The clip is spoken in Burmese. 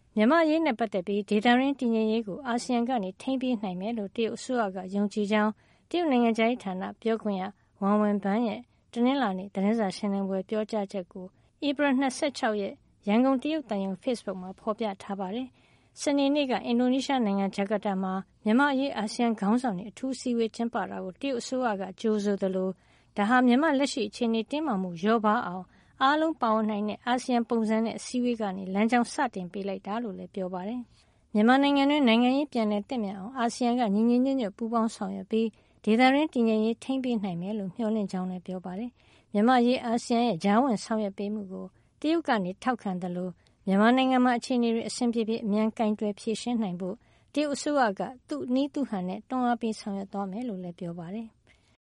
မြန်မာ့အရေးနဲ့ပတ်သက်ပြီးဒေသတွင်းတည်ငြိမ်ရေးကိုအာဆီယံကနေထိန်းပေးနိုင်မယ်လို့တရုတ်အစိုးရကယုံကြည်ကြောင်းတရုတ်နိုင်ငံခြားရေးဌာနပြောခွင့်ရဝမ်ဝန်ဘန်ရဲ့တနင်္လာနေ့သတင်းစာရှင်းလင်းပွဲပြောကြားချက်ကိုဧပြီ26ရက်ရန်ကုန်တရုတ်သံရုံး Facebook မှာဖော်ပြထားပါတယ်။စနေနေ့ကအင်ဒိုနီးရှားနိုင်ငံဂျကာတာမှာမြန်မာ့အရေးအာဆီယံခေါင်းဆောင်တွေအထူးအစည်းအဝေးကျင်းပတာကိုတရုတ်အစိုးရကကြိုဆိုသလိုဒါဟာမြန်မာလက်ရှိအခြေအနေတင်းမာမှုလျော့ပါးအောင်အားလုံးပါဝင်နိုင်တဲ့အာဆီယံပုံစံနဲ့အစည်းအဝေးကနေလမ်းကြောင်းစတင်ပေးလိုက်တာလို့လည်းပြောပါတယ်။မြန်မာနိုင်ငံတွင်းနိုင်ငံရေးပြန်လည်သင့်မြတ်အောင်အာဆီယံကညီညီညွတ်ညွတ်ပူးပေါင်းဆောင်ရွက်ပြီးဒေသတွင်းတည်ငြိမ်ရေးထိန်းပေးနိုင်မယ်လို့မျှော်လင့်ကြောင်းလည်းပြောပါတယ်။မြန်မာရေးအာဆီယံရဲ့ကြားဝင်ဆောင်ရွက်ပေးမှုကိုတရုတ်ကနေထောက်ခံသလိုမြန်မာနိုင်ငံမှာအခြေအနေတွေအဆင်ပြေပြေအမြန်ကင်တွယ်ဖြေရှင်းနိုင်ဖို့တရုတ်အစိုးရကသူ့နည်းသူ့ဟန်နဲ့တွန်းအားပေးဆောင်ရွက်သွားမယ်လို့လည်းပြောပါတယ်။